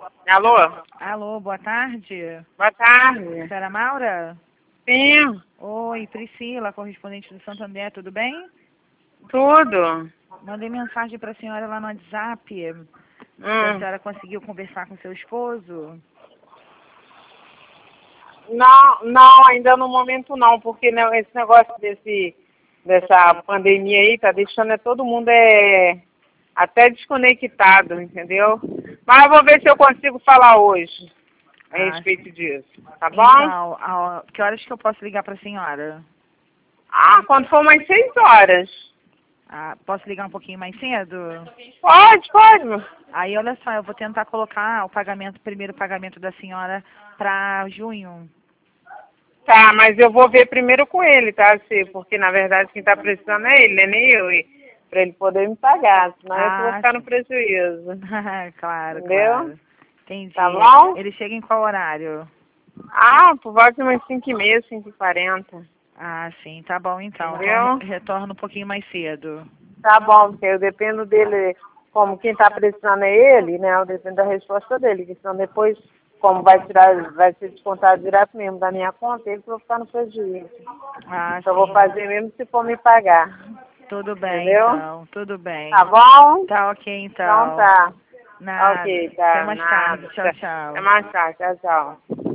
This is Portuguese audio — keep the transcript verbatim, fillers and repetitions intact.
Alô? Alô, boa tarde. Boa tarde. Senhora Maura? Sim, Oi, Priscila, correspondente do Santander, tudo bem? tudo. Mandei mensagem para a senhora lá no WhatsApp. Se a Hum. senhora conseguiu conversar com seu esposo? Não, não, ainda no momento não, porque não, esse negócio desse, dessa pandemia aí tá deixando é, todo mundo é, até desconectado, entendeu? Mas eu vou ver se eu consigo falar hoje a Ah, respeito disso, tá bom? então, a- que horas que eu posso ligar para a senhora? Ah, quando for umas seis horas. Ah, posso ligar um pouquinho mais cedo? Pode, pode. Aí, olha só, eu vou tentar colocar o pagamento, o primeiro pagamento da senhora para junho. Tá, mas eu vou ver primeiro com ele, tá? Se, porque na verdade quem tá precisando é ele, né? Nem eu. E, pra ele poder me pagar, senão eu que vou Ah, ficar no prejuízo. claro, Entendeu? claro. Entendi. Tá bom? Ele chega em qual horário? Ah, por volta de umas cinco e meia, cinco e quarenta. Ah, sim, tá bom então. Então eu Entendeu? re- retorno um pouquinho mais cedo. Tá bom, porque eu dependo dele, como quem tá precisando é ele, né? Eu dependo da resposta dele, porque senão depois, como vai tirar, vai ser descontado direto mesmo da minha conta, ele que vai ficar no prejuízo. Ah, Só vou sim. fazer mesmo se for me pagar. Tudo bem Entendeu? então, tudo bem. Tá bom? Tá ok Então então. tá. Nada. Ok, Até tá, mais tarde. nada. Tchau, Até tchau. mais tarde, tchau, tchau.